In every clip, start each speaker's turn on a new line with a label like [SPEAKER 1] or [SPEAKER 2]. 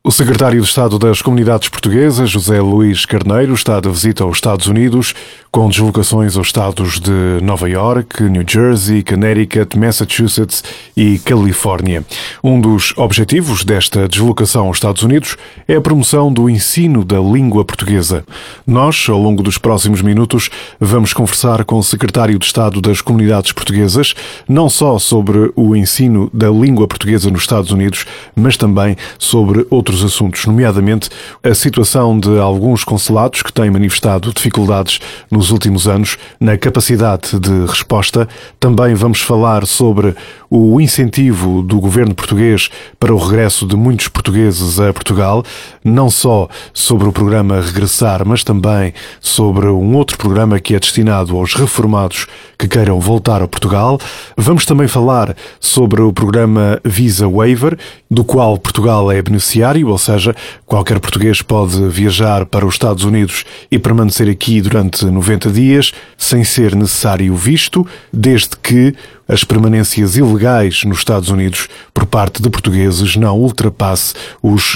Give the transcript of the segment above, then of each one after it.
[SPEAKER 1] O secretário de Estado das Comunidades Portuguesas, José Luís Carneiro, está de visita aos Estados Unidos, com deslocações aos estados de Nova York, New Jersey, Connecticut, Massachusetts e Califórnia. Um dos objetivos desta deslocação aos Estados Unidos é a promoção do ensino da língua portuguesa. Nós, ao longo dos próximos minutos, vamos conversar com o secretário de Estado das Comunidades Portuguesas, não só sobre o ensino da língua portuguesa nos Estados Unidos, mas também sobre outros assuntos, nomeadamente a situação de alguns consulados que têm manifestado dificuldades nos últimos anos na capacidade de resposta. Também vamos falar sobre o incentivo do governo português para o regresso de muitos portugueses a Portugal, não só sobre o programa Regressar, mas também sobre um outro programa que é destinado aos reformados que queiram voltar a Portugal. Vamos também falar sobre o programa Visa Waiver, do qual Portugal é beneficiário, ou seja, qualquer português pode viajar para os Estados Unidos e permanecer aqui durante 90 dias, sem ser necessário visto, desde que as permanências ilegais nos Estados Unidos por parte de portugueses não ultrapasse os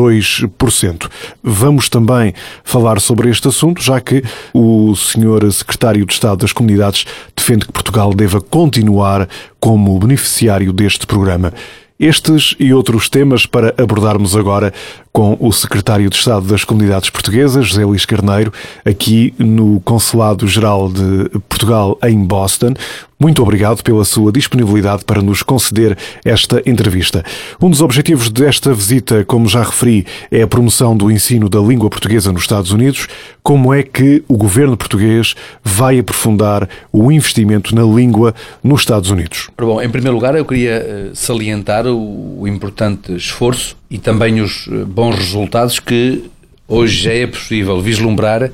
[SPEAKER 1] 2%. Vamos também falar sobre este assunto, já que o Sr. Secretário de Estado das Comunidades defende que Portugal deva continuar como beneficiário deste programa. Estes e outros temas para abordarmos agora com o Secretário de Estado das Comunidades Portuguesas, José Luís Carneiro, aqui no Consulado-Geral de Portugal em Boston. Muito obrigado pela sua disponibilidade para nos conceder esta entrevista. Um dos objetivos desta visita, como já referi, é a promoção do ensino da língua portuguesa nos Estados Unidos. Como é que o governo português vai aprofundar o investimento na língua nos Estados Unidos?
[SPEAKER 2] Bom, em primeiro lugar, eu queria salientar o importante esforço e também os bons resultados que hoje já é possível vislumbrar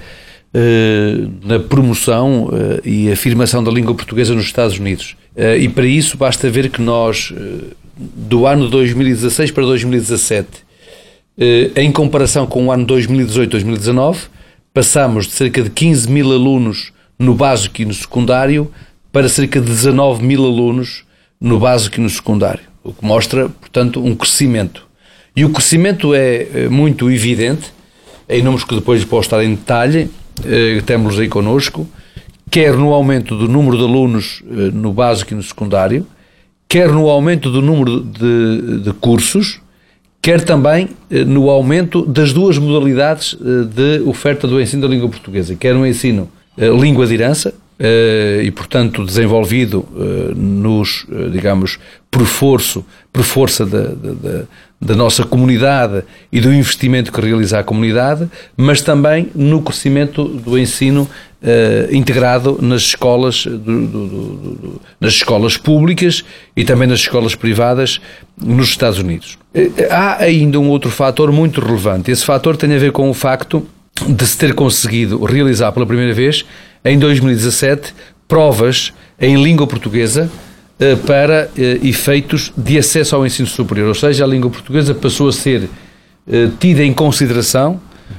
[SPEAKER 2] na promoção e afirmação da língua portuguesa nos Estados Unidos. E para isso basta ver que nós, do ano 2016 para 2017, em comparação com o ano 2018-2019, passamos de cerca de 15 mil alunos no básico e no secundário para cerca de 19 mil alunos no básico e no secundário, o que mostra, portanto, um crescimento. E o crescimento é muito evidente, em números que depois posso estar em detalhe, temos aí connosco, quer no aumento do número de alunos no básico e no secundário, quer no aumento do número de cursos, quer também no aumento das duas modalidades de oferta do ensino da língua portuguesa, quer no ensino língua de herança, e portanto desenvolvido digamos, por força da nossa comunidade e do investimento que realiza a comunidade, mas também no crescimento do ensino integrado nas escolas, nas escolas públicas e também nas escolas privadas nos Estados Unidos. Há ainda um outro fator muito relevante. Esse fator tem a ver com o facto de se ter conseguido realizar pela primeira vez, em 2017, provas em língua portuguesa para efeitos de acesso ao ensino superior. Ou seja, a língua portuguesa passou a ser tida em consideração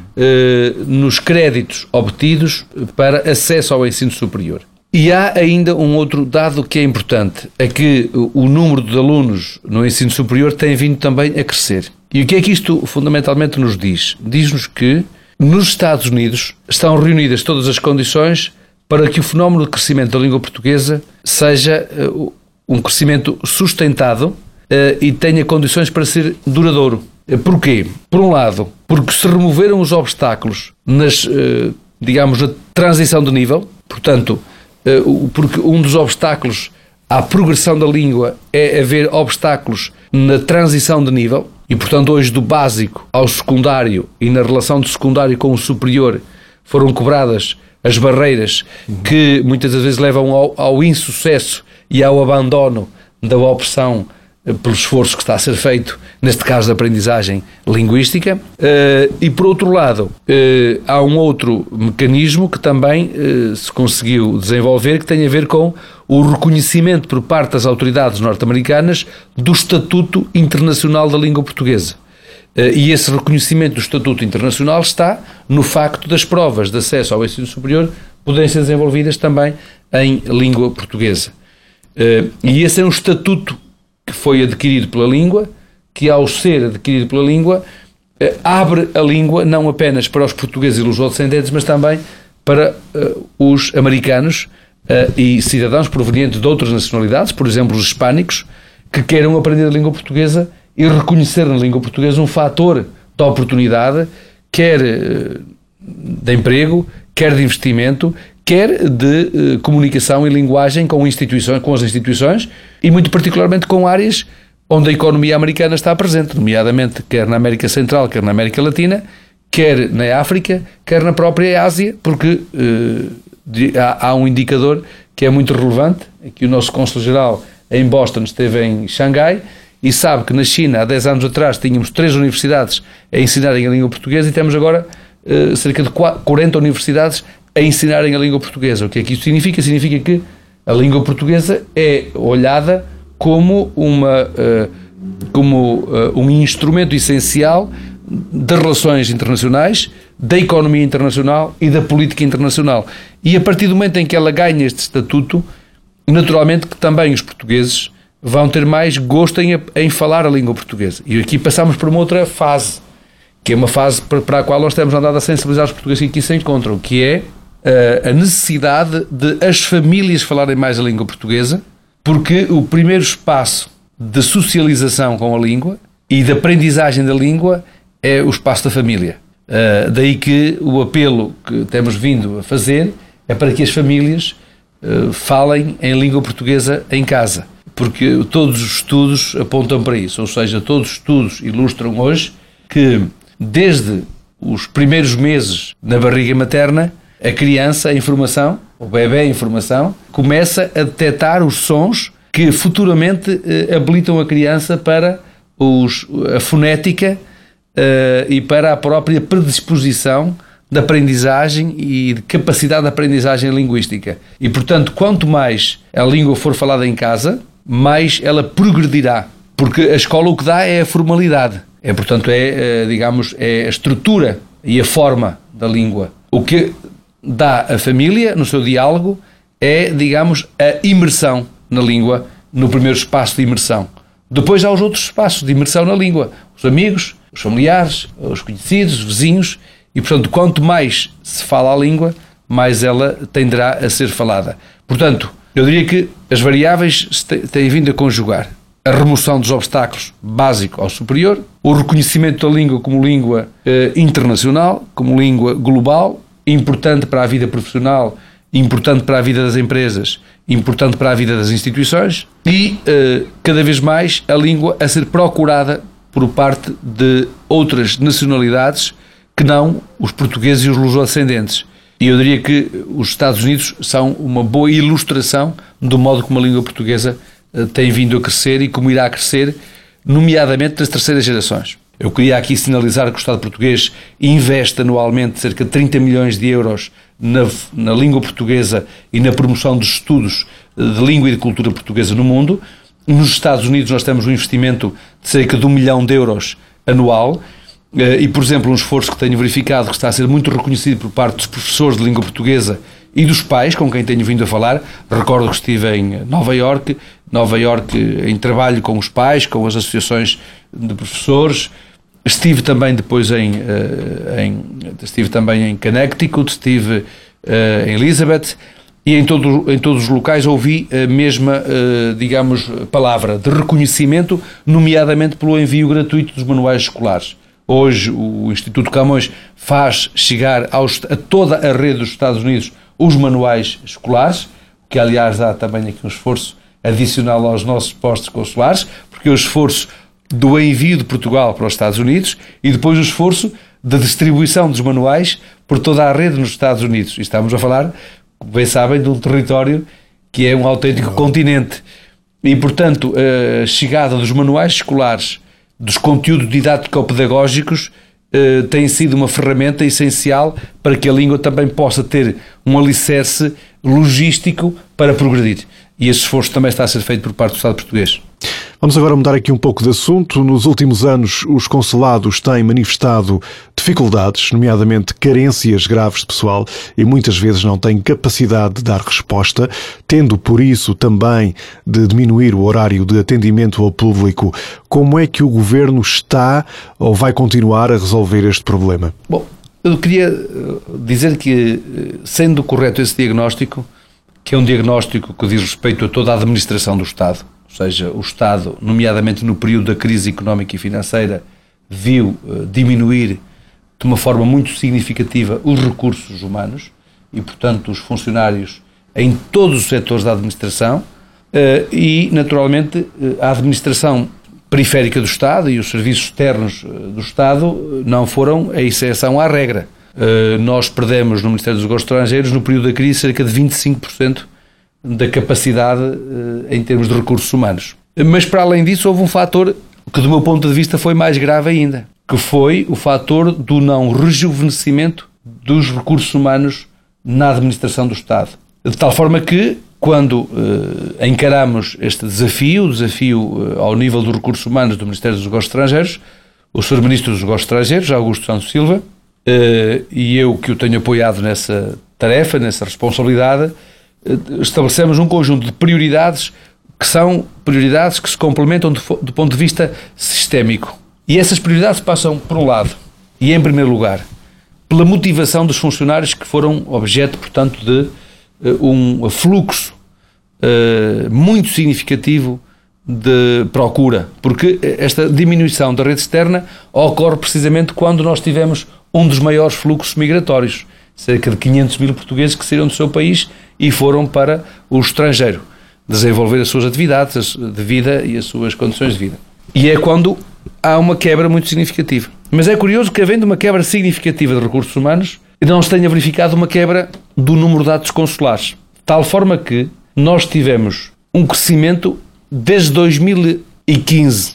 [SPEAKER 2] nos créditos obtidos para acesso ao ensino superior. E há ainda um outro dado que é importante, é que o número de alunos no ensino superior tem vindo também a crescer. E o que é que isto fundamentalmente nos diz? Diz-nos que nos Estados Unidos estão reunidas todas as condições para que o fenómeno de crescimento da língua portuguesa seja um crescimento sustentado e tenha condições para ser duradouro. Porquê? Por um lado, porque se removeram os obstáculos digamos, na transição de nível, portanto, porque um dos obstáculos à progressão da língua é haver obstáculos na transição de nível, e portanto hoje do básico ao secundário e na relação do secundário com o superior foram quebradas as barreiras que muitas das vezes levam ao insucesso e ao abandono da opção pelo esforço que está a ser feito, neste caso da aprendizagem linguística. E por outro lado, há um outro mecanismo que também se conseguiu desenvolver, que tem a ver com o reconhecimento por parte das autoridades norte-americanas do Estatuto Internacional da Língua Portuguesa. E esse reconhecimento do Estatuto Internacional está no facto das provas de acesso ao ensino superior poderem ser desenvolvidas também em língua portuguesa. E esse é um estatuto que foi adquirido pela língua, que ao ser adquirido pela língua abre a língua não apenas para os portugueses e lusodescendentes, mas também para os americanos e cidadãos provenientes de outras nacionalidades, por exemplo, os hispânicos, que queiram aprender a língua portuguesa e reconhecer na língua portuguesa um fator de oportunidade, quer de emprego, quer de investimento, quer de comunicação e linguagem com as instituições e muito particularmente com áreas onde a economia americana está presente, nomeadamente quer na América Central, quer na América Latina, quer na África, quer na própria Ásia, porque há um indicador que é muito relevante, que o nosso cônsul-geral em Boston esteve em Xangai e sabe que na China, há 10 anos atrás, tínhamos 3 universidades a ensinarem a língua portuguesa e temos agora cerca de 40 universidades a ensinarem a língua portuguesa. O que é que isso significa? Significa que a língua portuguesa é olhada como um instrumento essencial das relações internacionais, da economia internacional e da política internacional. E a partir do momento em que ela ganha este estatuto, naturalmente que também os portugueses vão ter mais gosto em falar a língua portuguesa. E aqui passamos por uma outra fase, que é uma fase para a qual nós temos andado a sensibilizar os portugueses que aqui se encontram, que é a necessidade de as famílias falarem mais a língua portuguesa, porque o primeiro espaço de socialização com a língua e de aprendizagem da língua é o espaço da família. Daí que o apelo que temos vindo a fazer é para que as famílias falem em língua portuguesa em casa, porque todos os estudos apontam para isso, ou seja, todos os estudos ilustram hoje que desde os primeiros meses na barriga materna, a criança, a informação, o bebê em formação, começa a detectar os sons que futuramente habilitam a criança para a fonética e para a própria predisposição de aprendizagem e de capacidade de aprendizagem linguística. E, portanto, quanto mais a língua for falada em casa, mais ela progredirá. Porque a escola o que dá é a formalidade. Portanto, é a estrutura e a forma da língua. O que dá a família, no seu diálogo, é, digamos, a imersão na língua, no primeiro espaço de imersão. Depois há os outros espaços de imersão na língua. Os amigos, os familiares, os conhecidos, os vizinhos. E, portanto, quanto mais se fala a língua, mais ela tenderá a ser falada. Portanto, eu diria que as variáveis têm vindo a conjugar a remoção dos obstáculos básico ao superior, o reconhecimento da língua como língua internacional, como língua global, importante para a vida profissional, importante para a vida das empresas, importante para a vida das instituições e, cada vez mais, a língua a ser procurada por parte de outras nacionalidades que não os portugueses e os lusodescendentes. E eu diria que os Estados Unidos são uma boa ilustração do modo como a língua portuguesa tem vindo a crescer e como irá crescer, nomeadamente das terceiras gerações. Eu queria aqui sinalizar que o Estado português investe anualmente cerca de 30 milhões de euros na língua portuguesa e na promoção dos estudos de língua e de cultura portuguesa no mundo. Nos Estados Unidos nós temos um investimento de cerca de 1 milhão de euros anual e, por exemplo, um esforço que tenho verificado que está a ser muito reconhecido por parte dos professores de língua portuguesa e dos pais com quem tenho vindo a falar. Recordo que estive em Nova Iorque em trabalho com os pais, com as associações de professores. Estive também depois estive também em Connecticut, estive em Elizabeth e em todos os locais ouvi a mesma, palavra de reconhecimento, nomeadamente pelo envio gratuito dos manuais escolares. Hoje o Instituto Camões faz chegar a toda a rede dos Estados Unidos os manuais escolares, que aliás dá também aqui um esforço adicional aos nossos postos consulares, porque é o esforço do envio de Portugal para os Estados Unidos e depois o esforço da distribuição dos manuais por toda a rede nos Estados Unidos. E estamos a falar, como bem sabem, de um território que é um autêntico continente. E, portanto, a chegada dos manuais escolares, dos conteúdos didático-pedagógicos, tem sido uma ferramenta essencial para que a língua também possa ter um alicerce logístico para progredir. E esse esforço também está a ser feito por parte do Estado português.
[SPEAKER 1] Vamos agora mudar aqui um pouco de assunto. Nos últimos anos, os consulados têm manifestado dificuldades, nomeadamente carências graves de pessoal, e muitas vezes não têm capacidade de dar resposta, tendo por isso também de diminuir o horário de atendimento ao público. Como é que o Governo está ou vai continuar a resolver este problema?
[SPEAKER 2] Bom, eu queria dizer que, sendo correto esse diagnóstico, que é um diagnóstico que diz respeito a toda a administração do Estado, ou seja, o Estado, nomeadamente no período da crise económica e financeira, viu diminuir de uma forma muito significativa os recursos humanos e, portanto, os funcionários em todos os setores da administração e, naturalmente, a administração periférica do Estado e os serviços externos do Estado não foram a exceção à regra. Nós perdemos no Ministério dos Negócios Estrangeiros, no período da crise, cerca de 25% da capacidade em termos de recursos humanos. Mas, para além disso, houve um fator que, do meu ponto de vista, foi mais grave ainda, que foi o fator do não rejuvenescimento dos recursos humanos na administração do Estado. De tal forma que, quando encaramos este desafio, o desafio ao nível dos recursos humanos do Ministério dos Negócios Estrangeiros, o Sr. Ministro dos Negócios Estrangeiros, Augusto Santos Silva, e eu que o tenho apoiado nessa tarefa, nessa responsabilidade, estabelecemos um conjunto de prioridades que são prioridades que se complementam do ponto de vista sistémico. E essas prioridades passam, por um lado, e em primeiro lugar, pela motivação dos funcionários que foram objeto, portanto, de um fluxo muito significativo de procura, porque esta diminuição da rede externa ocorre precisamente quando nós tivemos um dos maiores fluxos migratórios, cerca de 500 mil portugueses que saíram do seu país e foram para o estrangeiro desenvolver as suas atividades de vida e as suas condições de vida. E é quando há uma quebra muito significativa. Mas é curioso que, havendo uma quebra significativa de recursos humanos, não se tenha verificado uma quebra do número de atos consulares. De tal forma que nós tivemos um crescimento desde 2014,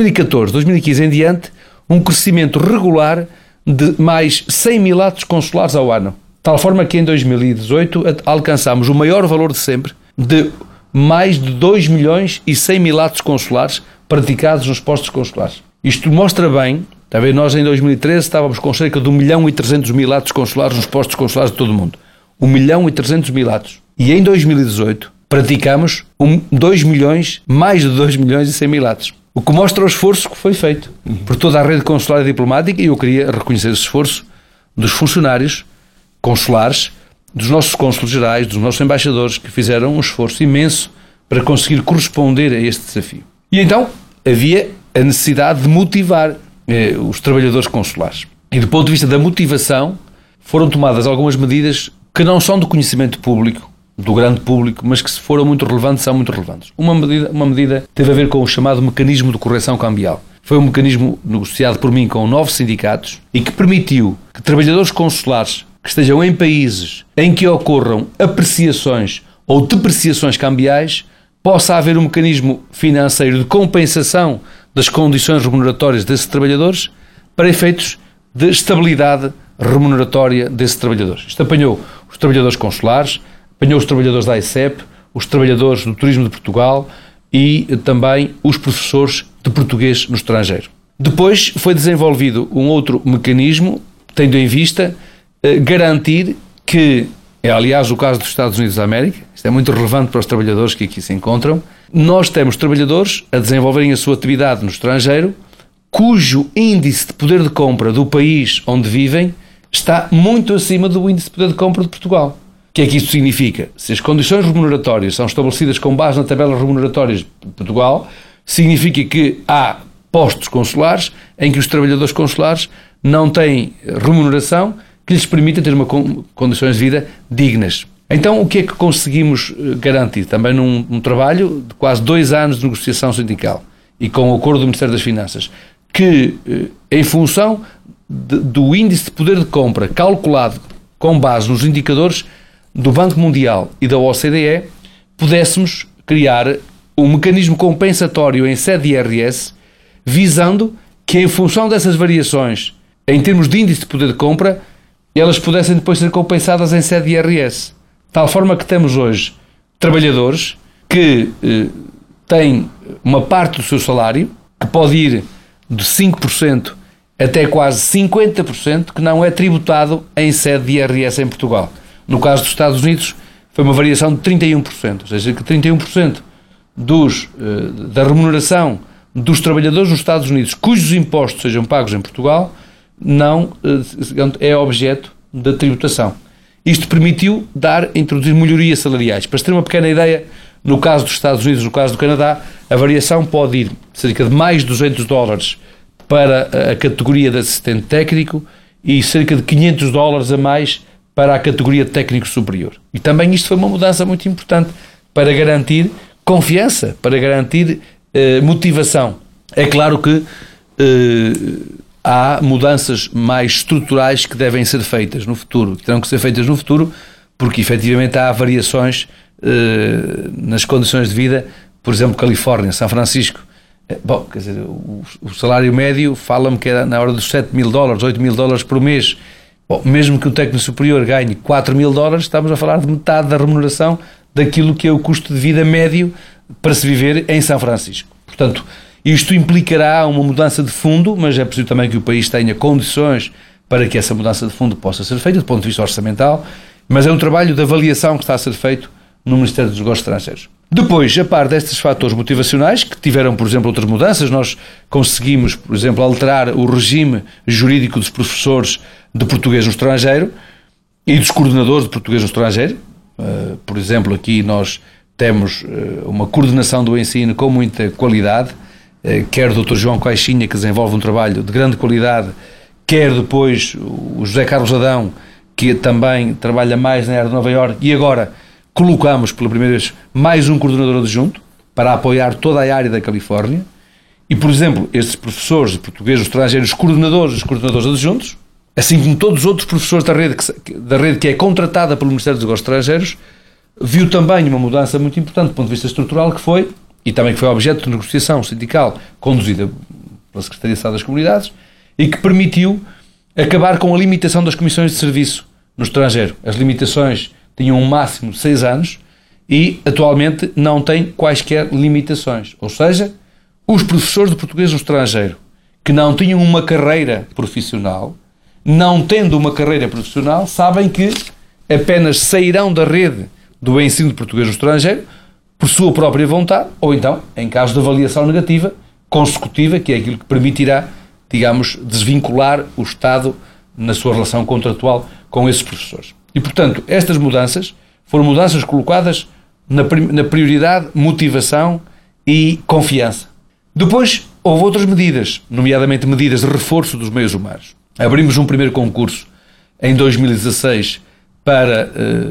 [SPEAKER 2] 2015 em diante, um crescimento regular de mais 100 mil atos consulares ao ano. De tal forma que em 2018 alcançámos o maior valor de sempre, de mais de 2 milhões e 100 mil atos consulares praticados nos postos consulares. Isto mostra bem, está a ver, nós em 2013 estávamos com cerca de 1 milhão e 300 mil atos consulares nos postos consulares de todo o mundo. 1 milhão e 300 mil atos. E em 2018 praticamos 2 milhões, mais de 2 milhões e 100 mil atos. O que mostra o esforço que foi feito por toda a rede consular e diplomática, e eu queria reconhecer esse esforço dos funcionários consulares, dos nossos cônsulos gerais, dos nossos embaixadores, que fizeram um esforço imenso para conseguir corresponder a este desafio. E então havia a necessidade de motivar os trabalhadores consulares. E do ponto de vista da motivação, foram tomadas algumas medidas que não são do conhecimento público, do grande público, mas que se foram muito relevantes, são muito relevantes. Uma medida teve a ver com o chamado mecanismo de correção cambial. Foi um mecanismo negociado por mim com 9 sindicatos e que permitiu que trabalhadores consulares que estejam em países em que ocorram apreciações ou depreciações cambiais, possa haver um mecanismo financeiro de compensação das condições remuneratórias desses trabalhadores para efeitos de estabilidade remuneratória desses trabalhadores. Isto apanhou os trabalhadores consulares, apanhou os trabalhadores da ICEP, os trabalhadores do turismo de Portugal e também os professores de português no estrangeiro. Depois foi desenvolvido um outro mecanismo, tendo em vista garantir que, é aliás o caso dos Estados Unidos da América, isto é muito relevante para os trabalhadores que aqui se encontram, nós temos trabalhadores a desenvolverem a sua atividade no estrangeiro, cujo índice de poder de compra do país onde vivem está muito acima do índice de poder de compra de Portugal. O que é que isto significa? Se as condições remuneratórias são estabelecidas com base na tabela remuneratórias de Portugal, significa que há postos consulares em que os trabalhadores consulares não têm remuneração que lhes permita ter condições de vida dignas. Então, o que é que conseguimos garantir? Também num trabalho de quase 2 anos de negociação sindical e com o acordo do Ministério das Finanças, que, em função do índice de poder de compra calculado com base nos indicadores do Banco Mundial e da OCDE, pudéssemos criar um mecanismo compensatório em sede de IRS, visando que, em função dessas variações, em termos de índice de poder de compra, elas pudessem depois ser compensadas em sede de IRS. De tal forma que temos hoje trabalhadores que têm uma parte do seu salário, que pode ir de 5% até quase 50%, que não é tributado em sede de IRS em Portugal. No caso dos Estados Unidos, foi uma variação de 31%, ou seja, que 31% da remuneração dos trabalhadores nos Estados Unidos, cujos impostos sejam pagos em Portugal, não é objeto da tributação. Isto permitiu introduzir melhorias salariais. Para se ter uma pequena ideia, no caso dos Estados Unidos, no caso do Canadá, a variação pode ir de cerca de mais de $200 para a categoria de assistente técnico e cerca de $500 a mais para a categoria de técnico superior. E também isto foi uma mudança muito importante para garantir confiança, para garantir motivação. É claro que há mudanças mais estruturais que devem ser feitas no futuro, que terão que ser feitas no futuro, porque efetivamente há variações nas condições de vida. Por exemplo, Califórnia, São Francisco. Bom, quer dizer, o salário médio fala-me que era na hora dos $7.000, $8.000 por mês. Bom, mesmo que o técnico superior ganhe $4.000, estamos a falar de metade da remuneração daquilo que é o custo de vida médio para se viver em São Francisco. Portanto, isto implicará uma mudança de fundo, mas é preciso também que o país tenha condições para que essa mudança de fundo possa ser feita, do ponto de vista orçamental, mas é um trabalho de avaliação que está a ser feito no Ministério dos Negócios Estrangeiros. Depois, a par destes fatores motivacionais, que tiveram, por exemplo, outras mudanças, nós conseguimos, por exemplo, alterar o regime jurídico dos professores de português no estrangeiro e dos coordenadores de português no estrangeiro. Por exemplo, aqui nós temos uma coordenação do ensino com muita qualidade, quer o Dr. João Caixinha, que desenvolve um trabalho de grande qualidade, quer depois o José Carlos Adão, que também trabalha mais na área de Nova Iorque, e agora colocamos pela primeira vez mais um coordenador adjunto para apoiar toda a área da Califórnia. E, por exemplo, estes professores de português dos estrangeiros, os coordenadores adjuntos, assim como todos os outros professores da rede que é contratada pelo Ministério dos Negócios Estrangeiros, viu também uma mudança muito importante do ponto de vista estrutural, que foi, e também que foi objeto de negociação sindical conduzida pela Secretaria de Estado das Comunidades, e que permitiu acabar com a limitação das comissões de serviço no estrangeiro. As limitações tinham um máximo de 6 anos e atualmente não têm quaisquer limitações. Ou seja, os professores de português no estrangeiro que não tinham uma carreira profissional, não tendo uma carreira profissional, sabem que apenas sairão da rede do ensino de português no estrangeiro por sua própria vontade, ou então, em caso de avaliação negativa, consecutiva, que é aquilo que permitirá, digamos, desvincular o Estado na sua relação contratual com esses professores. E, portanto, estas mudanças foram mudanças colocadas na prioridade motivação e confiança. Depois, houve outras medidas, nomeadamente medidas de reforço dos meios humanos. Abrimos um primeiro concurso em 2016 para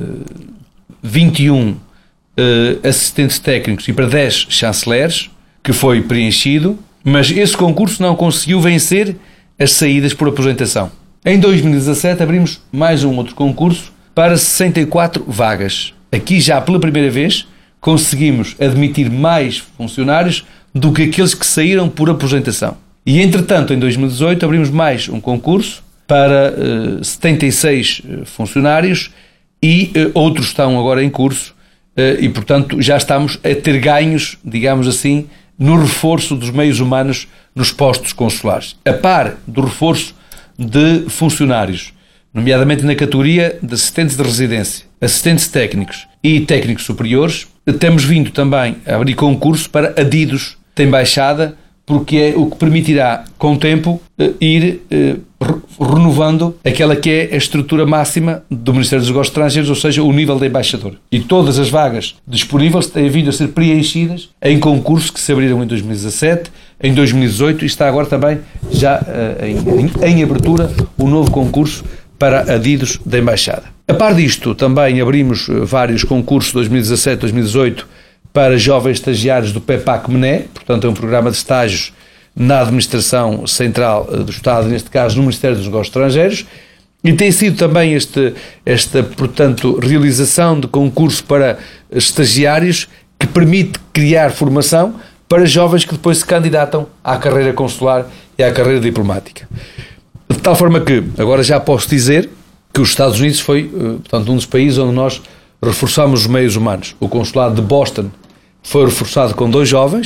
[SPEAKER 2] 21 assistentes técnicos e para 10 chanceleres, que foi preenchido, mas esse concurso não conseguiu vencer as saídas por aposentação. Em 2017 abrimos mais um outro concurso para 64 vagas. Aqui já pela primeira vez conseguimos admitir mais funcionários do que aqueles que saíram por aposentação. E entretanto, em 2018 abrimos mais um concurso para 76 funcionários e outros estão agora em curso e, portanto, já estamos a ter ganhos, digamos assim, no reforço dos meios humanos nos postos consulares. A par do reforço de funcionários, nomeadamente na categoria de assistentes de residência, assistentes técnicos e técnicos superiores, temos vindo também a abrir concurso para adidos de embaixada, porque é o que permitirá, com o tempo, ir renovando aquela que é a estrutura máxima do Ministério dos Negócios Estrangeiros, ou seja, o nível de embaixador. E todas as vagas disponíveis têm vindo a ser preenchidas em concursos que se abriram em 2017, em 2018 e está agora também já em abertura o novo concurso para adidos da embaixada. A par disto, também abrimos vários concursos 2017-2018 para jovens estagiários do PEPAC-MENE, portanto é um programa de estágios na Administração Central do Estado, neste caso no Ministério dos Negócios Estrangeiros, e tem sido também esta portanto, realização de concurso para estagiários que permite criar formação para jovens que depois se candidatam à carreira consular e à carreira diplomática. De tal forma que, agora já posso dizer que os Estados Unidos foi, portanto, um dos países onde nós reforçamos os meios humanos. O consulado de Boston foi reforçado com 2 jovens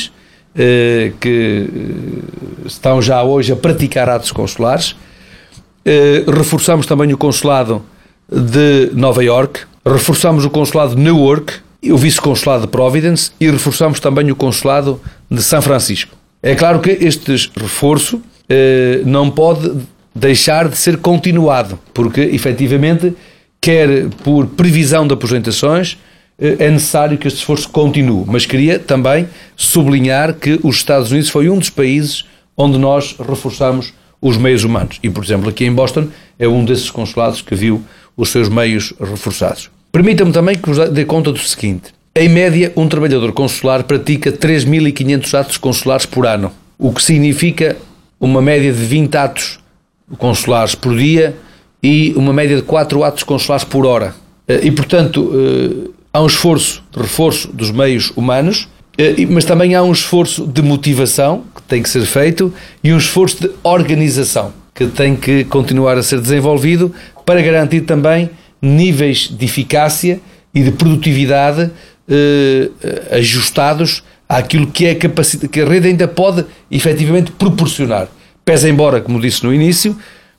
[SPEAKER 2] que estão já hoje a praticar atos consulares. Reforçamos também o consulado de Nova Iorque, reforçamos o consulado de Newark, o vice-consulado de Providence e reforçamos também o consulado de São Francisco. É claro que este reforço não pode deixar de ser continuado, porque efetivamente, quer por previsão de aposentações, é necessário que este esforço continue. Mas queria também sublinhar que os Estados Unidos foi um dos países onde nós reforçamos os meios humanos. E, por exemplo, aqui em Boston é um desses consulados que viu os seus meios reforçados. Permita-me também que vos dê conta do seguinte. Em média, um trabalhador consular pratica 3.500 atos consulares por ano, o que significa uma média de 20 atos consulares por dia e uma média de 4 atos consulares por hora. E, portanto, há um esforço de reforço dos meios humanos, mas também há um esforço de motivação que tem que ser feito e um esforço de organização que tem que continuar a ser desenvolvido para garantir também níveis de eficácia e de produtividade ajustados àquilo que é capacidade que a rede ainda pode efetivamente proporcionar. Pese embora, como disse no início,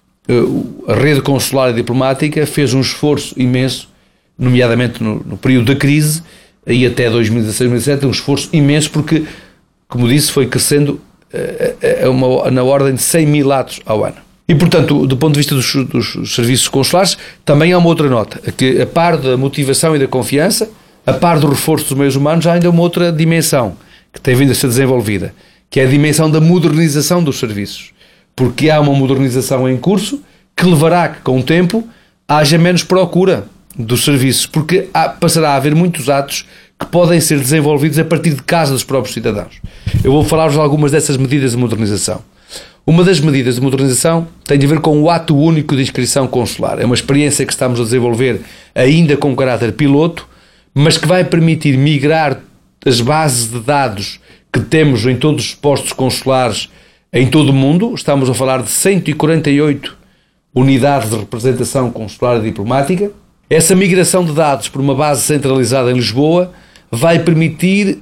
[SPEAKER 2] a rede consular e diplomática fez um esforço imenso, nomeadamente no período da crise, e até 2016-2017, um esforço imenso, porque, como disse, foi crescendo na ordem de 100.000 atos ao ano. E, portanto, do ponto de vista dos serviços consulares, também há uma outra nota, que a par da motivação e da confiança, a par do reforço dos meios humanos, há ainda uma outra dimensão que tem vindo a ser desenvolvida, que é a dimensão da modernização dos serviços. Porque há uma modernização em curso que levará que, com o tempo, haja menos procura dos serviços, porque passará a haver muitos atos que podem ser desenvolvidos a partir de casa dos próprios cidadãos. Eu vou falar-vos de algumas dessas medidas de modernização. Uma das medidas de modernização tem a ver com o ato único de inscrição consular. É uma experiência que estamos a desenvolver ainda com caráter piloto, mas que vai permitir migrar as bases de dados que temos em todos os postos consulares em todo o mundo. Estamos a falar de 148 unidades de representação consular e diplomática. Essa migração de dados por uma base centralizada em Lisboa vai permitir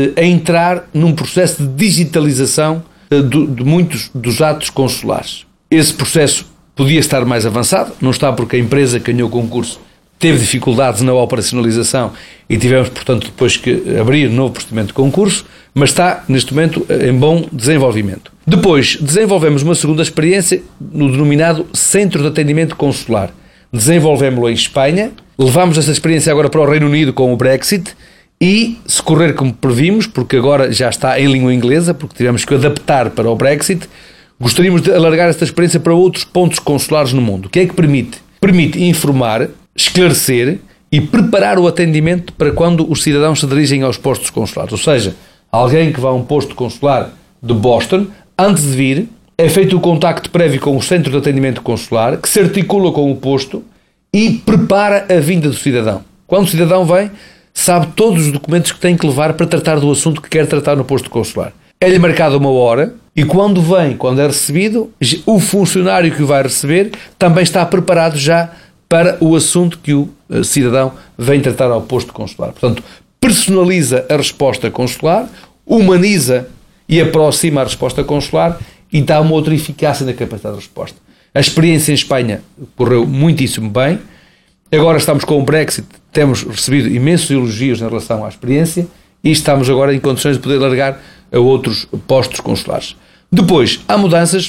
[SPEAKER 2] entrar num processo de digitalização de muitos dos atos consulares. Esse processo podia estar mais avançado, não está, porque a empresa que ganhou o concurso teve dificuldades na operacionalização e tivemos, portanto, depois que abrir novo procedimento de concurso, mas está, neste momento, em bom desenvolvimento. Depois, desenvolvemos uma segunda experiência no denominado Centro de Atendimento Consular. Desenvolvemos-lo em Espanha, levamos essa experiência agora para o Reino Unido com o Brexit e, se correr como previmos, porque agora já está em língua inglesa, porque tivemos que adaptar para o Brexit, gostaríamos de alargar esta experiência para outros pontos consulares no mundo. O que é que permite? Permite informar, esclarecer e preparar o atendimento para quando os cidadãos se dirigem aos postos consulares. Ou seja, alguém que vá a um posto consular de Boston, antes de vir, é feito o contacto prévio com o centro de atendimento consular, que se articula com o posto e prepara a vinda do cidadão. Quando o cidadão vem, sabe todos os documentos que tem que levar para tratar do assunto que quer tratar no posto consular. É-lhe marcada uma hora e quando vem, quando é recebido, o funcionário que o vai receber também está preparado já para o assunto que o cidadão vem tratar ao posto consular. Portanto, personaliza a resposta consular, humaniza e aproxima a resposta consular e dá uma outra eficácia na capacidade de resposta. A experiência em Espanha correu muitíssimo bem. Agora estamos com o Brexit, temos recebido imensos elogios em relação à experiência e estamos agora em condições de poder largar a outros postos consulares. Depois, há mudanças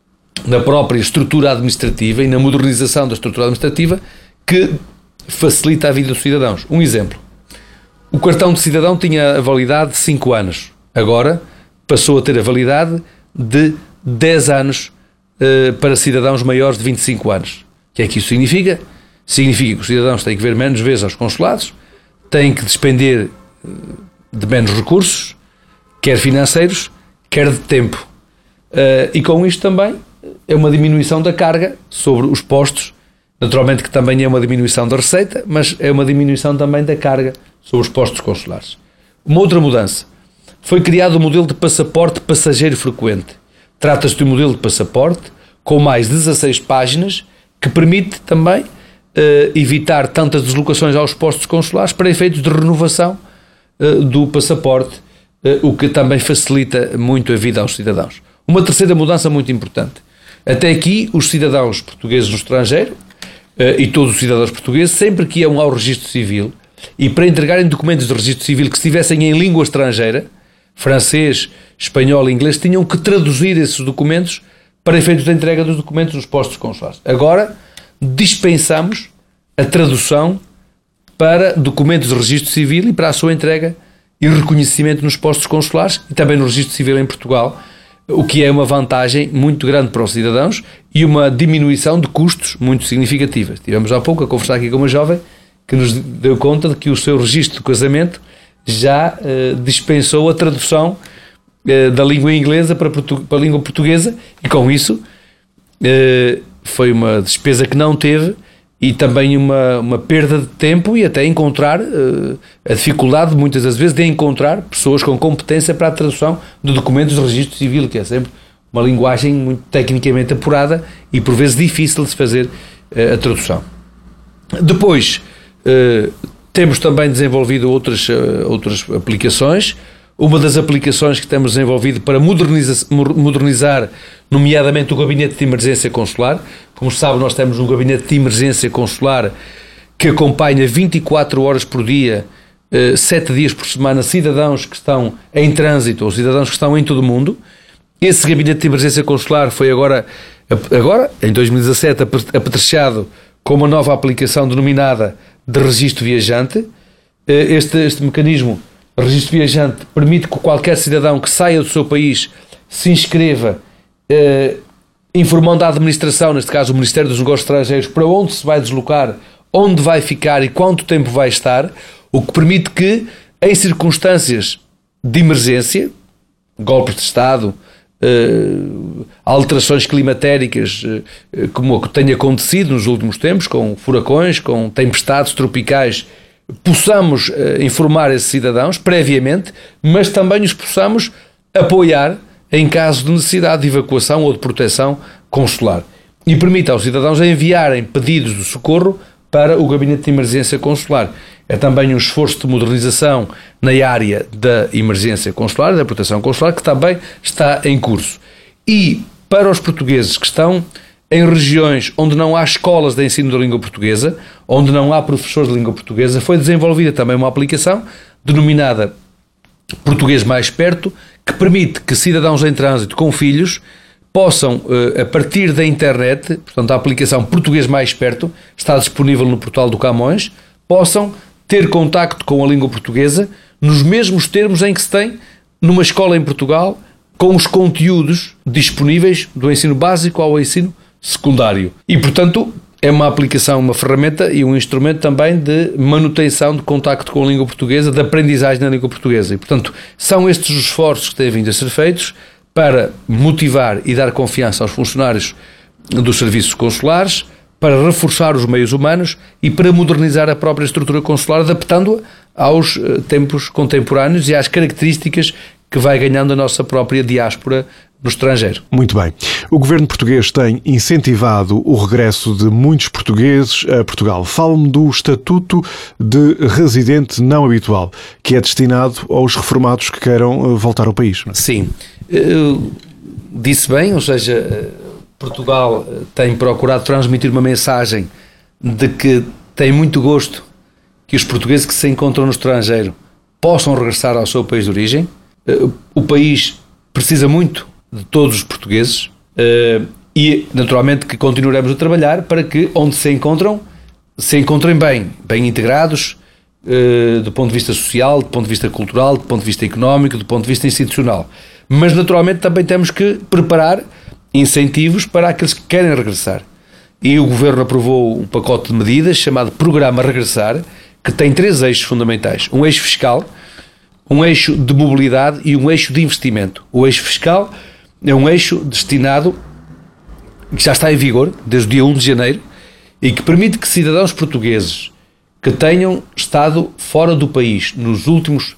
[SPEAKER 2] na própria estrutura administrativa e na modernização da estrutura administrativa que facilita a vida dos cidadãos. Um exemplo. O cartão de cidadão tinha a validade de 5 anos. Agora passou a ter a validade de 10 anos para cidadãos maiores de 25 anos. O que é que isso significa? Significa que os cidadãos têm que ver menos vezes aos consulados, têm que despender de menos recursos, quer financeiros, quer de tempo. E com isto também é uma diminuição da carga sobre os postos, naturalmente que também é uma diminuição da receita, mas é uma diminuição também da carga sobre os postos consulares. Uma outra mudança. Foi criado o modelo de passaporte passageiro frequente. Trata-se de um modelo de passaporte com mais 16 páginas que permite também evitar tantas deslocações aos postos consulares para efeitos de renovação do passaporte o que também facilita muito a vida aos cidadãos. Uma terceira mudança muito importante. Até aqui, os cidadãos portugueses no estrangeiro e todos os cidadãos portugueses, sempre que iam ao registro civil e para entregarem documentos de registro civil que estivessem em língua estrangeira, francês, espanhol e inglês, tinham que traduzir esses documentos para efeitos da entrega dos documentos nos postos consulares. Agora, dispensamos a tradução para documentos de registro civil e para a sua entrega e reconhecimento nos postos consulares e também no registro civil em Portugal, o que é uma vantagem muito grande para os cidadãos e uma diminuição de custos muito significativa. Estivemos há pouco a conversar aqui com uma jovem que nos deu conta de que o seu registro de casamento já dispensou a tradução da língua inglesa para a língua portuguesa e com isso foi uma despesa que não teve e também uma perda de tempo e até encontrar a dificuldade muitas das vezes de encontrar pessoas com competência para a tradução de documentos de registro civil, que é sempre uma linguagem muito tecnicamente apurada e por vezes difícil de se fazer a tradução. Depois temos também desenvolvido outras aplicações. Uma das aplicações que temos desenvolvido para modernizar, nomeadamente o gabinete de emergência consular. Como se sabe, nós temos um gabinete de emergência consular que acompanha 24 horas por dia, 7 dias por semana, cidadãos que estão em trânsito ou cidadãos que estão em todo o mundo. Esse gabinete de emergência consular foi agora em 2017, apetrechado com uma nova aplicação denominada de registro viajante. Este mecanismo, registro viajante, permite que qualquer cidadão que saia do seu país se inscreva, informando à administração, neste caso o Ministério dos Negócios Estrangeiros, para onde se vai deslocar, onde vai ficar e quanto tempo vai estar, o que permite que, em circunstâncias de emergência, golpes de Estado, alterações climatéricas, como o que tem acontecido nos últimos tempos, com furacões, com tempestades tropicais, possamos informar esses cidadãos previamente, mas também os possamos apoiar em caso de necessidade de evacuação ou de proteção consular. E permite aos cidadãos enviarem pedidos de socorro para o gabinete de emergência consular. É também um esforço de modernização na área da emergência consular, da proteção consular, que também está em curso. E para os portugueses que estão em regiões onde não há escolas de ensino da língua portuguesa, onde não há professores de língua portuguesa, foi desenvolvida também uma aplicação denominada Português Mais Perto, que permite que cidadãos em trânsito com filhos possam, a partir da internet, portanto a aplicação Português Mais Perto, está disponível no portal do Camões, possam ter contacto com a língua portuguesa nos mesmos termos em que se tem numa escola em Portugal, com os conteúdos disponíveis do ensino básico ao ensino secundário. E, portanto, é uma aplicação, uma ferramenta e um instrumento também de manutenção de contacto com a língua portuguesa, de aprendizagem na língua portuguesa. E, portanto, são estes os esforços que têm vindo a ser feitos para motivar e dar confiança aos funcionários dos serviços consulares, para reforçar os meios humanos e para modernizar a própria estrutura consular, adaptando-a aos tempos contemporâneos e às características que vai ganhando a nossa própria diáspora no estrangeiro.
[SPEAKER 1] Muito bem. O governo português tem incentivado o regresso de muitos portugueses a Portugal. Fale-me do Estatuto de Residente Não Habitual, que é destinado aos reformados que queiram voltar ao país. Não é?
[SPEAKER 2] Sim. Disse bem, ou seja, Portugal tem procurado transmitir uma mensagem de que tem muito gosto que os portugueses que se encontram no estrangeiro possam regressar ao seu país de origem. O país precisa muito de todos os portugueses e, naturalmente, que continuaremos a trabalhar para que, onde se encontrem bem integrados do ponto de vista social, do ponto de vista cultural, do ponto de vista económico, do ponto de vista institucional. Mas, naturalmente, também temos que preparar incentivos para aqueles que querem regressar. E o Governo aprovou um pacote de medidas chamado Programa Regressar, que tem 3 eixos fundamentais. Um eixo fiscal, um eixo de mobilidade e um eixo de investimento. O eixo fiscal é um eixo destinado, que já está em vigor desde o dia 1 de janeiro, e que permite que cidadãos portugueses que tenham estado fora do país nos últimos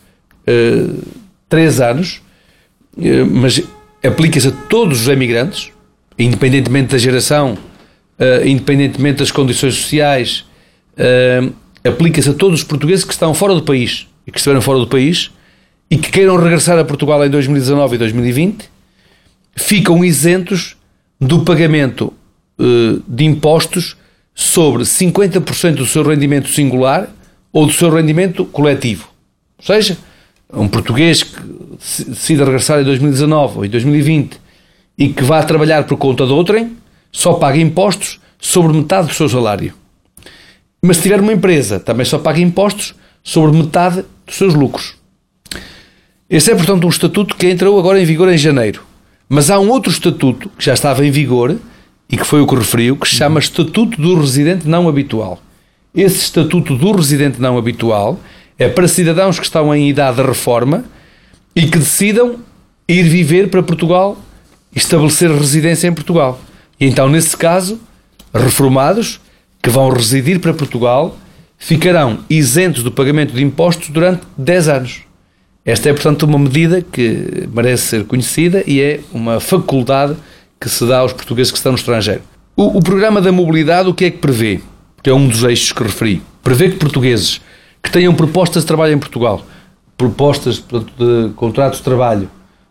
[SPEAKER 2] 3 anos, mas aplica-se a todos os emigrantes, independentemente da geração, independentemente das condições sociais, aplica-se a todos os portugueses que estão fora do país e que estiveram fora do país e que queiram regressar a Portugal em 2019 e 2020 ficam isentos do pagamento de impostos sobre 50% do seu rendimento singular ou do seu rendimento coletivo. Ou seja, um português que decida regressar em 2019 ou em 2020 e que vá trabalhar por conta de outrem, só paga impostos sobre metade do seu salário. Mas se tiver uma empresa, também só paga impostos sobre metade dos seus lucros. Esse é, portanto, um estatuto que entrou agora em vigor em janeiro. Mas há um outro estatuto que já estava em vigor e que foi o que referiu, que se chama Estatuto do Residente Não Habitual. Esse Estatuto do Residente Não Habitual é para cidadãos que estão em idade de reforma e que decidam ir viver para Portugal e estabelecer residência em Portugal. E então, nesse caso, reformados que vão residir para Portugal ficarão isentos do pagamento de impostos durante 10 anos. Esta é, portanto, uma medida que merece ser conhecida e é uma faculdade que se dá aos portugueses que estão no estrangeiro. O programa da mobilidade, o que é que prevê? Que é um dos eixos que referi. Prevê que portugueses que tenham propostas de trabalho em Portugal, propostas, portanto, de contratos de trabalho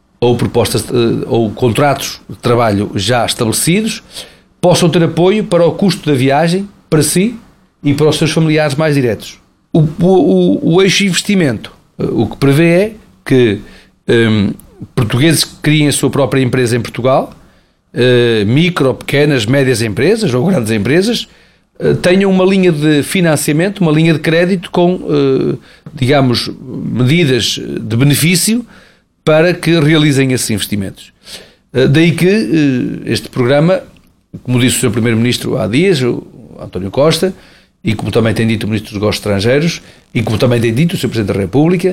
[SPEAKER 2] ou contratos de trabalho já estabelecidos, possam ter apoio para o custo da viagem, para si e para os seus familiares mais diretos. O eixo investimento, o que prevê é que portugueses que criem a sua própria empresa em Portugal, micro, pequenas, médias empresas ou grandes empresas, tenham uma linha de financiamento, uma linha de crédito com, digamos, medidas de benefício para que realizem esses investimentos. Daí que este programa, como disse o Sr. Primeiro-Ministro há dias, o António Costa, e como também tem dito o Ministro dos Negócios Estrangeiros, e como também tem dito o Sr. Presidente da República,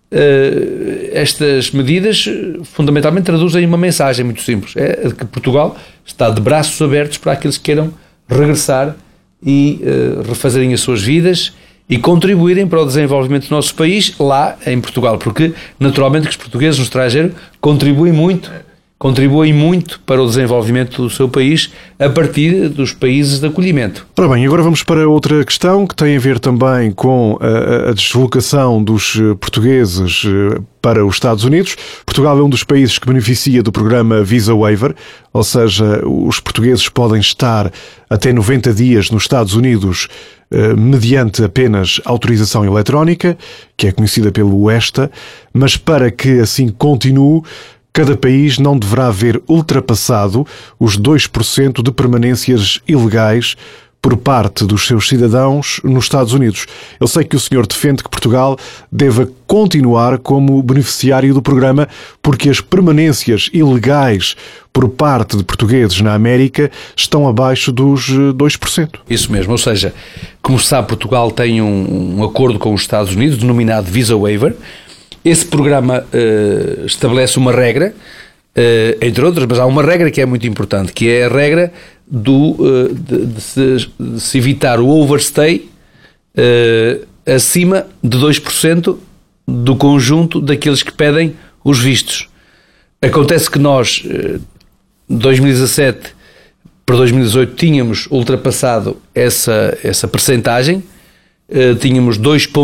[SPEAKER 2] estas medidas fundamentalmente traduzem uma mensagem muito simples, é de que Portugal está de braços abertos para aqueles que queiram regressar e refazerem as suas vidas e contribuírem para o desenvolvimento do nosso país lá em Portugal, porque naturalmente que os portugueses no estrangeiro contribuem muito para o desenvolvimento do seu país a partir dos países de acolhimento.
[SPEAKER 1] Ora bem, agora vamos para outra questão que tem a ver também com a deslocação dos portugueses para os Estados Unidos. Portugal é um dos países que beneficia do programa Visa Waiver, ou seja, os portugueses podem estar até 90 dias nos Estados Unidos mediante apenas autorização eletrónica, que é conhecida pelo ESTA, mas para que assim continue, cada país não deverá ver ultrapassado os 2% de permanências ilegais por parte dos seus cidadãos nos Estados Unidos. Eu sei que o senhor defende que Portugal deva continuar como beneficiário do programa porque as permanências ilegais por parte de portugueses na América estão abaixo dos 2%.
[SPEAKER 2] Isso mesmo, ou seja, como se sabe, Portugal tem um acordo com os Estados Unidos denominado Visa Waiver. Esse programa estabelece uma regra, entre outras, mas há uma regra que é muito importante, que é a regra de se evitar o overstay acima de 2% do conjunto daqueles que pedem os vistos. Acontece que nós, de 2017 para 2018, tínhamos ultrapassado essa percentagem, tínhamos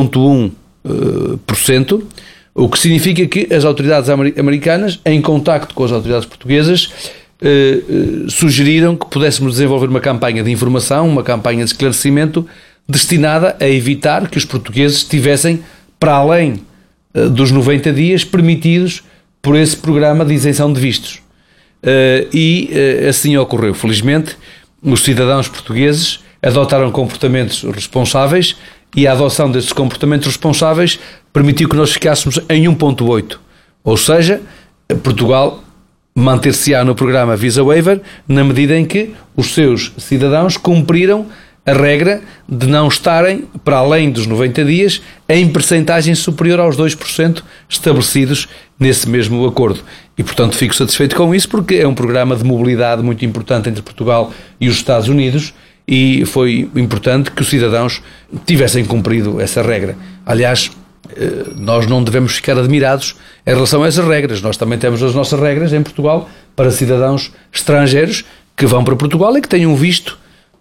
[SPEAKER 2] 2,1%, o que significa que as autoridades americanas, em contacto com as autoridades portuguesas, sugeriram que pudéssemos desenvolver uma campanha de informação, uma campanha de esclarecimento destinada a evitar que os portugueses estivessem para além dos 90 dias permitidos por esse programa de isenção de vistos. E assim ocorreu. Felizmente, os cidadãos portugueses adotaram comportamentos responsáveis e a adoção destes comportamentos responsáveis permitiu que nós ficássemos em 1,8. Ou seja, Portugal manter-se-á no programa Visa Waiver na medida em que os seus cidadãos cumpriram a regra de não estarem para além dos 90 dias em percentagem superior aos 2% estabelecidos nesse mesmo acordo. E, portanto, fico satisfeito com isso porque é um programa de mobilidade muito importante entre Portugal e os Estados Unidos e foi importante que os cidadãos tivessem cumprido essa regra. Aliás, nós não devemos ficar admirados em relação a essas regras. Nós também temos as nossas regras em Portugal para cidadãos estrangeiros que vão para Portugal e que têm um visto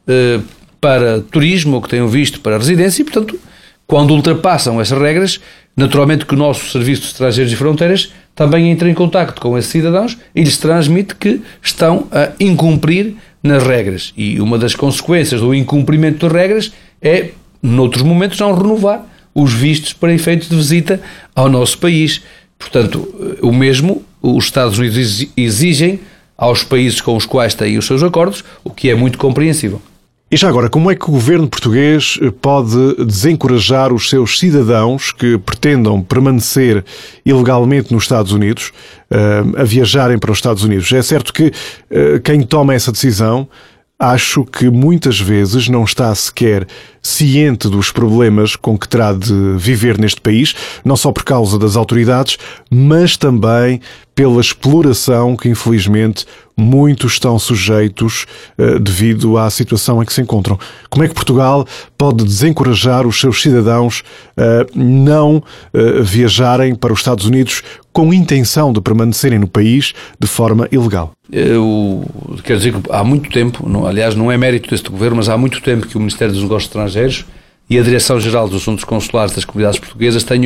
[SPEAKER 2] para turismo ou que têm um visto para residência e, portanto, quando ultrapassam essas regras, Naturalmente que o nosso Serviço de Estrangeiros e Fronteiras também entra em contacto com esses cidadãos e lhes transmite que estão a incumprir nas regras. E uma das consequências do incumprimento das regras é, noutros momentos, não renovar os vistos para efeitos de visita ao nosso país. Portanto, o mesmo os Estados Unidos exigem aos países com os quais têm os seus acordos, o que é muito compreensível.
[SPEAKER 1] E já agora, como é que o governo português pode desencorajar os seus cidadãos que pretendam permanecer ilegalmente nos Estados Unidos a viajarem para os Estados Unidos? É certo que quem toma essa decisão, acho que muitas vezes não está sequer ciente dos problemas com que terá de viver neste país, não só por causa das autoridades, mas também pela exploração que, infelizmente, muitos estão sujeitos devido à situação em que se encontram. Como é que Portugal pode desencorajar os seus cidadãos a não viajarem para os Estados Unidos com intenção de permanecerem no país de forma ilegal?
[SPEAKER 2] Eu quero dizer que há muito tempo, aliás não é mérito deste governo, mas há muito tempo que o Ministério dos Negócios Estrangeiros e a Direção-Geral dos Assuntos Consulares das Comunidades Portuguesas têm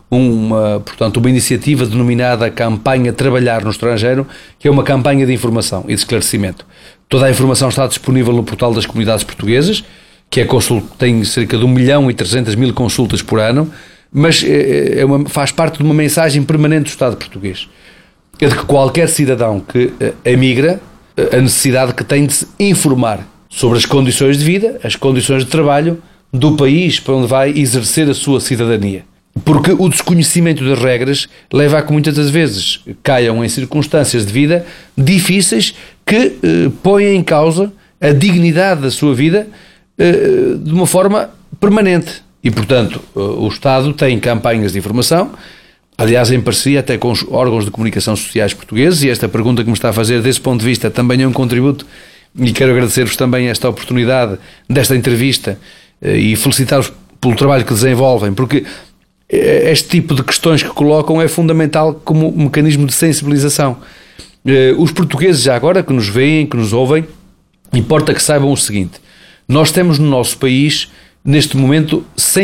[SPEAKER 2] uma iniciativa denominada Campanha Trabalhar no Estrangeiro, que é uma campanha de informação e de esclarecimento. Toda a informação está disponível no portal das Comunidades Portuguesas, que tem cerca de 1.300.000 consultas por ano, mas faz parte de uma mensagem permanente do Estado português. É de que qualquer cidadão que emigra, a necessidade que tem de se informar sobre as condições de vida, as condições de trabalho do país para onde vai exercer a sua cidadania. Porque o desconhecimento das regras leva a que muitas das vezes caiam em circunstâncias de vida difíceis que põem em causa a dignidade da sua vida de uma forma permanente. E, portanto, o Estado tem campanhas de informação, aliás, em parceria até com os órgãos de comunicação sociais portugueses, e esta pergunta que me está a fazer, desse ponto de vista, também é um contributo, e quero agradecer-vos também esta oportunidade desta entrevista e felicitar-vos pelo trabalho que desenvolvem, porque este tipo de questões que colocam é fundamental como mecanismo de sensibilização. Os portugueses, já agora, que nos veem, que nos ouvem, importa que saibam o seguinte: nós temos no nosso país, neste momento,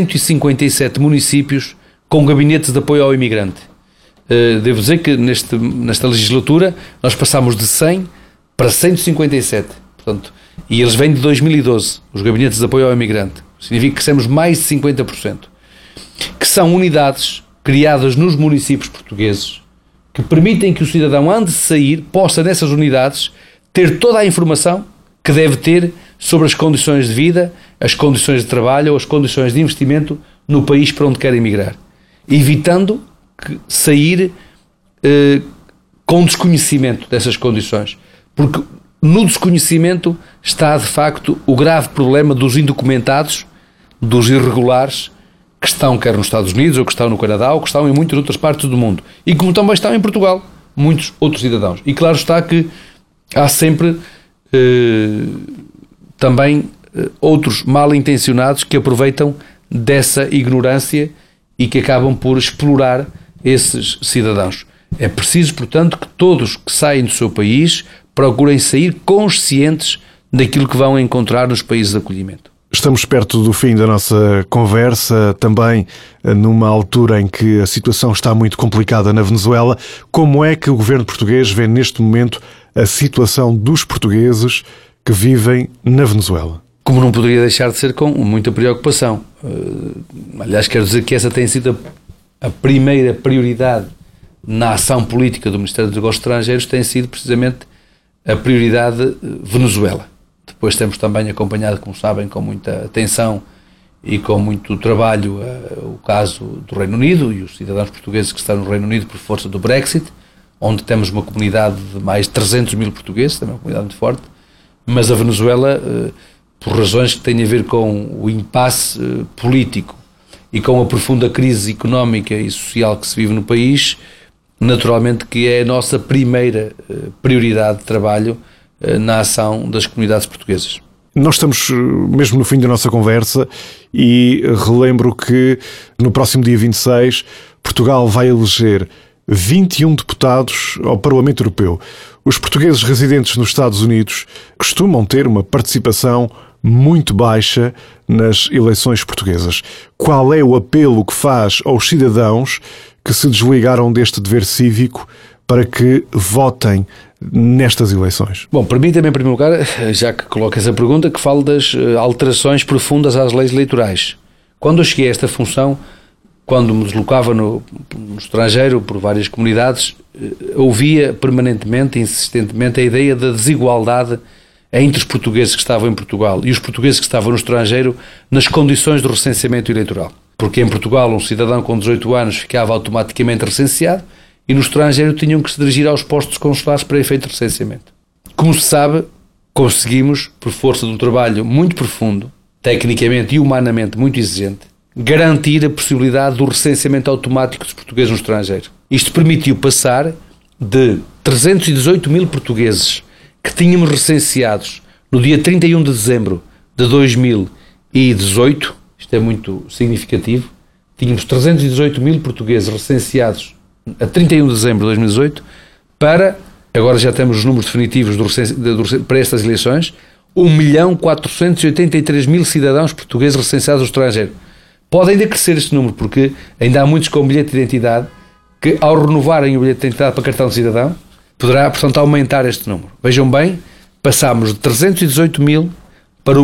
[SPEAKER 2] 157 municípios com gabinetes de apoio ao imigrante. Devo dizer que nesta legislatura nós passámos de 100 para 157, portanto, e eles vêm de 2012, os gabinetes de apoio ao imigrante. Significa que crescemos mais de 50%. Que são unidades criadas nos municípios portugueses que permitem que o cidadão, antes de sair, possa nessas unidades ter toda a informação que deve ter sobre as condições de vida, as condições de trabalho ou as condições de investimento no país para onde quer emigrar, evitando que sair com desconhecimento dessas condições, porque no desconhecimento está de facto o grave problema dos indocumentados, dos irregulares, que estão quer nos Estados Unidos, ou que estão no Canadá, ou que estão em muitas outras partes do mundo, e como também estão em Portugal muitos outros cidadãos. E claro está que há sempre também outros mal intencionados que aproveitam dessa ignorância e que acabam por explorar esses cidadãos. É preciso, portanto, que todos que saem do seu país procurem sair conscientes daquilo que vão encontrar nos países de acolhimento.
[SPEAKER 1] Estamos perto do fim da nossa conversa, também numa altura em que a situação está muito complicada na Venezuela. Como é que o governo português vê neste momento a situação dos portugueses que vivem na Venezuela?
[SPEAKER 2] Como não poderia deixar de ser, com muita preocupação. Aliás, quero dizer que essa tem sido a primeira prioridade na ação política do Ministério dos Negócios Estrangeiros, tem sido precisamente a prioridade Venezuela. Depois temos também acompanhado, como sabem, com muita atenção e com muito trabalho o caso do Reino Unido e os cidadãos portugueses que estão no Reino Unido por força do Brexit, onde temos uma comunidade de mais de 300.000 portugueses, também uma comunidade muito forte, mas a Venezuela, por razões que têm a ver com o impasse político e com a profunda crise económica e social que se vive no país, naturalmente que é a nossa primeira prioridade de trabalho na ação das comunidades portuguesas.
[SPEAKER 1] Nós estamos mesmo no fim da nossa conversa e relembro que no próximo dia 26 Portugal vai eleger 21 deputados ao Parlamento Europeu. Os portugueses residentes nos Estados Unidos costumam ter uma participação muito baixa nas eleições portuguesas. Qual é o apelo que faz aos cidadãos que se desligaram deste dever cívico para que votem nestas eleições?
[SPEAKER 2] Bom, permita-me, em primeiro lugar, já que coloco essa pergunta, que falo das alterações profundas às leis eleitorais. Quando eu cheguei a esta função, quando me deslocava no estrangeiro por várias comunidades, ouvia permanentemente, insistentemente, a ideia da desigualdade entre os portugueses que estavam em Portugal e os portugueses que estavam no estrangeiro nas condições do recenseamento eleitoral. Porque em Portugal um cidadão com 18 anos ficava automaticamente recenseado e no estrangeiro tinham que se dirigir aos postos consulares para efeito de recenseamento. Como se sabe, conseguimos, por força de um trabalho muito profundo, tecnicamente e humanamente muito exigente, garantir a possibilidade do recenseamento automático dos portugueses no estrangeiro. Isto permitiu passar de 318 mil portugueses que tínhamos recenseados no dia 31 de dezembro de 2018, isto é muito significativo, tínhamos 318 mil portugueses recenseados a 31 de dezembro de 2018 para, agora já temos os números definitivos para estas eleições, 1.483.000 cidadãos portugueses recenseados no estrangeiro. Pode ainda crescer este número, porque ainda há muitos com bilhete de identidade que, ao renovarem o bilhete de identidade para cartão de cidadão, poderá, portanto, aumentar este número. Vejam bem, passámos de 318 mil para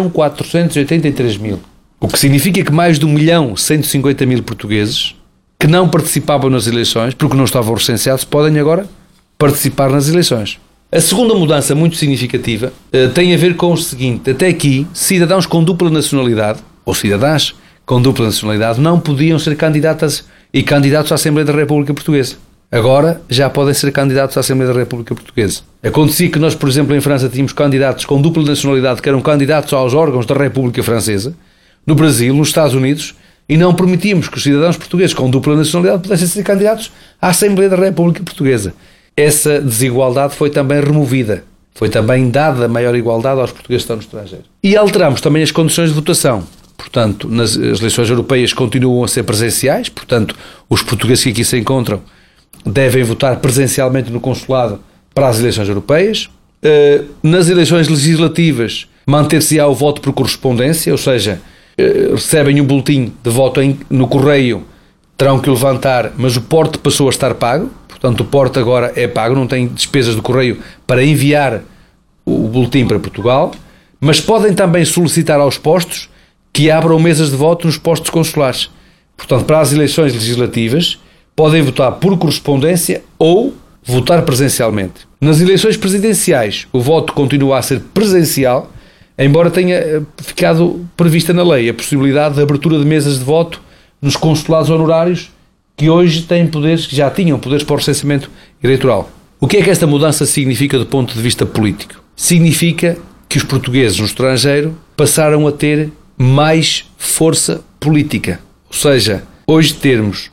[SPEAKER 2] 1.483.000. O que significa que mais de 1.150.000 portugueses que não participavam nas eleições, porque não estavam recenseados, podem agora participar nas eleições. A segunda mudança muito significativa tem a ver com o seguinte: até aqui, cidadãos com dupla nacionalidade, ou cidadãs com dupla nacionalidade, não podiam ser candidatas e candidatos à Assembleia da República Portuguesa. Agora já podem ser candidatos à Assembleia da República Portuguesa. Acontecia que nós, por exemplo, em França tínhamos candidatos com dupla nacionalidade que eram candidatos aos órgãos da República Francesa, no Brasil, nos Estados Unidos, e não permitíamos que os cidadãos portugueses com dupla nacionalidade pudessem ser candidatos à Assembleia da República Portuguesa. Essa desigualdade foi também removida. Foi também dada maior igualdade aos portugueses que estão no estrangeiro. E alteramos também as condições de votação. Portanto, as eleições europeias continuam a ser presenciais, portanto, os portugueses que aqui se encontram devem votar presencialmente no consulado para as eleições europeias. Nas eleições legislativas, manter-se-á o voto por correspondência, ou seja, recebem um boletim de voto no correio, terão que o levantar, mas o porte passou a estar pago. Portanto, o porte agora é pago, não tem despesas de correio para enviar o boletim para Portugal, mas podem também solicitar aos postos que abram mesas de voto nos postos consulares. Portanto, para as eleições legislativas, podem votar por correspondência ou votar presencialmente. Nas eleições presidenciais, o voto continua a ser presencial, embora tenha ficado prevista na lei a possibilidade de abertura de mesas de voto nos consulados honorários, que hoje têm poderes, que já tinham poderes para o recenseamento eleitoral. O que é que esta mudança significa do ponto de vista político? Significa que os portugueses no estrangeiro passaram a ter mais força política. Ou seja, hoje termos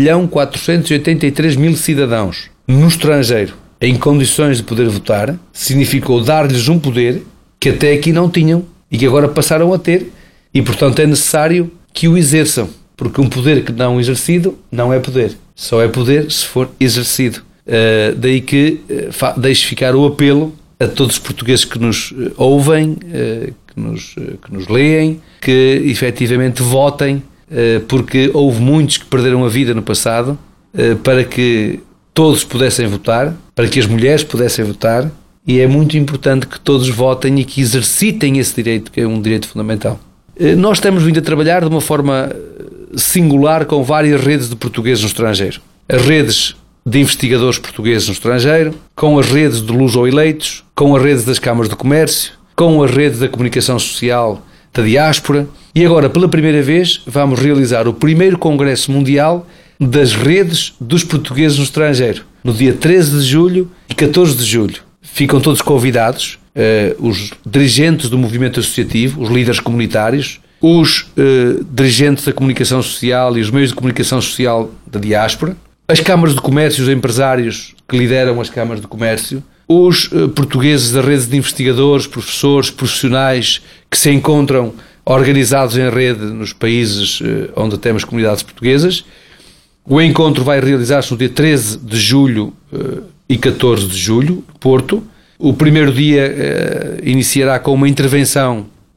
[SPEAKER 2] 1.483.000 cidadãos no estrangeiro em condições de poder votar, significou dar-lhes um poder que até aqui não tinham e que agora passaram a ter, e portanto é necessário que o exerçam. Porque um poder que não exercido não é poder. Só é poder se for exercido. Daí que deixo ficar o apelo a todos os portugueses que nos ouvem, que nos leem, que efetivamente votem, porque houve muitos que perderam a vida no passado, para que todos pudessem votar, para que as mulheres pudessem votar, e é muito importante que todos votem e que exercitem esse direito, que é um direito fundamental. Nós temos vindo a trabalhar de uma forma singular com várias redes de portugueses no estrangeiro. As redes de investigadores portugueses no estrangeiro, com as redes de luso-eleitos, com as redes das câmaras de comércio, com as redes da comunicação social da diáspora, e agora, pela primeira vez, vamos realizar o primeiro Congresso Mundial das redes dos portugueses no estrangeiro, no dia 13 de julho e 14 de julho. Ficam todos convidados, os dirigentes do movimento associativo, os líderes comunitários, os dirigentes da comunicação social e os meios de comunicação social da diáspora, as câmaras de comércio, os empresários que lideram as câmaras de comércio, os portugueses das redes de investigadores, professores, profissionais que se encontram organizados em rede nos países onde temos comunidades portuguesas. O encontro vai realizar-se no dia 13 de julho e 14 de julho, Porto. O primeiro dia iniciará com uma intervenção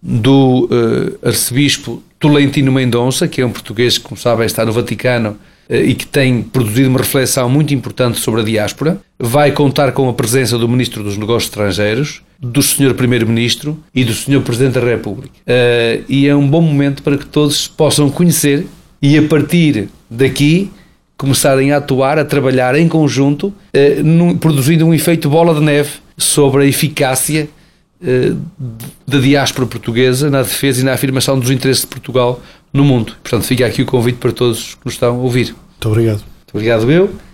[SPEAKER 2] do arcebispo Tolentino Mendonça, que é um português que, como sabem, está no Vaticano e que tem produzido uma reflexão muito importante sobre a diáspora. Vai contar com a presença do Ministro dos Negócios Estrangeiros, do Sr. Primeiro-Ministro e do Sr. Presidente da República. E é um bom momento para que todos possam conhecer e, a partir daqui, começarem a atuar, a trabalhar em conjunto, produzindo um efeito bola de neve sobre a eficácia da diáspora portuguesa na defesa e na afirmação dos interesses de Portugal no mundo. Portanto, fica aqui o convite para todos que nos estão a ouvir.
[SPEAKER 1] Muito obrigado.
[SPEAKER 2] Muito obrigado, eu.